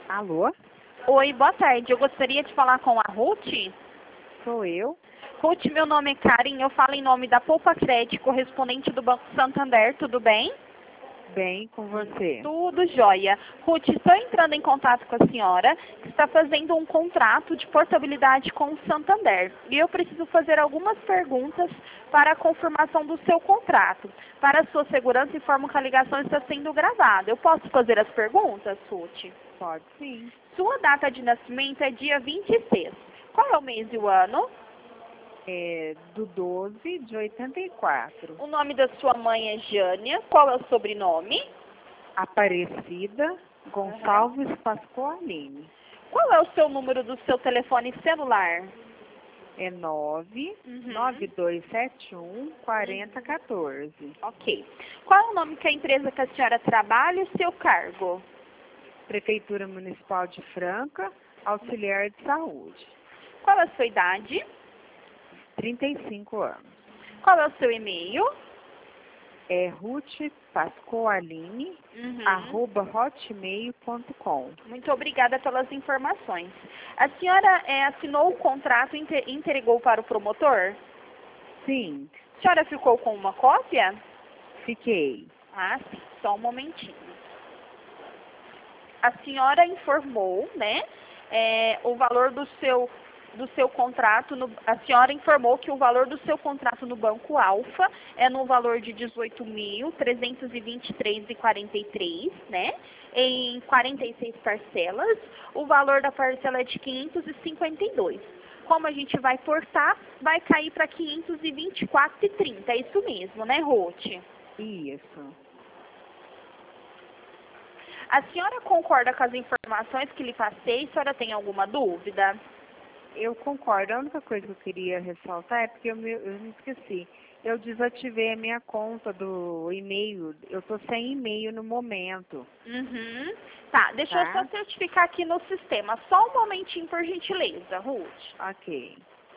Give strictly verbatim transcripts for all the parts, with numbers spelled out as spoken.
Alô? Oi, boa tarde. Eu gostaria de falar com a Ruth. Sou eu? Ruth, meu nome é Karen. Eu falo em nome da Poupa Crédito, correspondente do Banco Santander. Tudo bem? Bem, com você. Tudo jóia. Ruth, estou entrando em contato com a senhora, que está fazendo um contrato de portabilidade com o Santander. E eu preciso fazer algumas perguntas para a confirmação do seu contrato. Para a sua segurança, informo que a ligação está sendo gravada. Eu posso fazer as perguntas, Ruth? Pode sim. Sua data de nascimento é dia vinte e seis. Qual é o mês e o ano? É do doze de oitenta e quatro. O nome da sua mãe é Jânia. Qual é o sobrenome? Aparecida Gonçalves Pascoalini. Qual é o seu número do seu telefone celular? É nove nove dois sete um quatro zero um quatro. Ok. Qual é o nome que a empresa que a senhora trabalha e o seu cargo? Prefeitura Municipal de Franca, auxiliar de saúde. Qual é a sua idade? trinta e cinco anos. Qual é o seu e-mail? É Ruth Pascoalini, Uhum. arroba hotmail ponto com. Muito obrigada pelas informações. A senhora é, assinou o contrato e inte- entregou para o promotor? Sim, A senhora ficou com uma cópia? fiquei. Ah, sim. Só um momentinho. A senhora informou, né, é, o valor do seu, do seu contrato, no, a senhora informou que o valor do seu contrato no Banco Alfa é no valor de dezoito mil trezentos e vinte e três reais e quarenta e três centavos, né, em quarenta e seis parcelas. O valor da parcela é de quinhentos e cinquenta e dois reais. Como a gente vai portar, vai cair para quinhentos e vinte e quatro reais e trinta centavos. É isso mesmo, né, Ruth? Isso. A senhora concorda com as informações que lhe passei? A senhora tem alguma dúvida? Eu concordo. A única coisa que eu queria ressaltar é porque eu me, eu me esqueci. Eu desativei a minha conta do e-mail. Eu tô sem e-mail no momento. Uhum. Tá, deixa eu Tá? só certificar aqui no sistema. Só um momentinho, por gentileza, Ruth. Ok.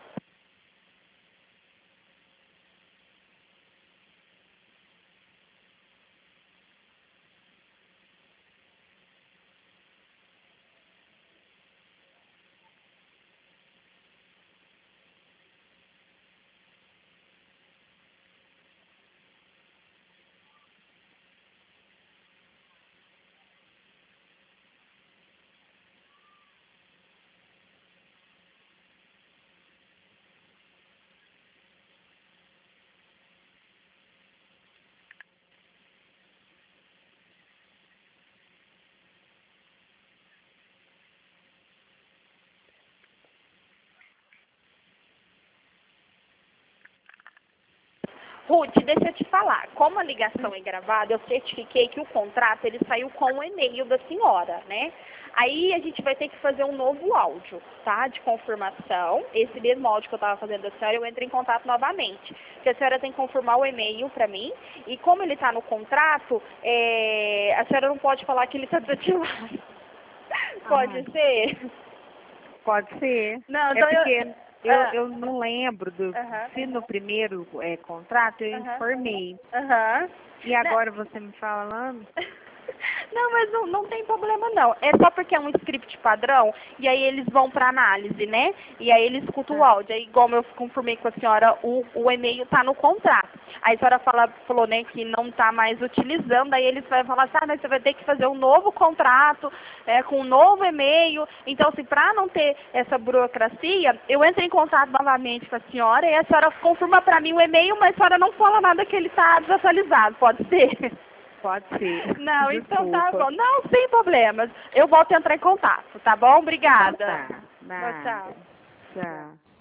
Ruth, deixa eu te falar. Como a ligação é gravada, eu certifiquei que o contrato ele saiu com o e-mail da senhora, né? Aí a gente vai ter que fazer um novo áudio, tá? De confirmação. Esse mesmo áudio que eu estava fazendo da senhora, eu entro em contato novamente. Porque a senhora tem que confirmar o e-mail para mim. E como ele está no contrato, é, a senhora não pode falar que ele está desativado. Pode Ah, ser? pode ser. Não, É então eu... porque eu, Ah, eu não lembro do aham, se no primeiro é, contrato eu aham, informei. aham. E agora você me falando? Não, mas não, não tem problema não. É só porque é um script padrão e aí eles vão para análise, né? E aí eles escutam o Ah, áudio. Aí, igual eu confirmei com a senhora, o, o e-mail tá no contrato. Aí a senhora fala, falou, né, que não tá mais utilizando. Aí eles vão falar assim, ah, mas você vai ter que fazer um novo contrato, é, com um novo e-mail. Então, assim, para não ter essa burocracia, eu entro em contato novamente com a senhora e a senhora confirma para mim o e-mail, mas a senhora não fala nada que ele tá desatualizado, pode ser? pode ser. Não, então tá Desculpa. bom. Não, sem problemas. Eu volto a entrar em contato, tá bom? Então Obrigada. tá. Tchau, tchau. Nada. Tchau.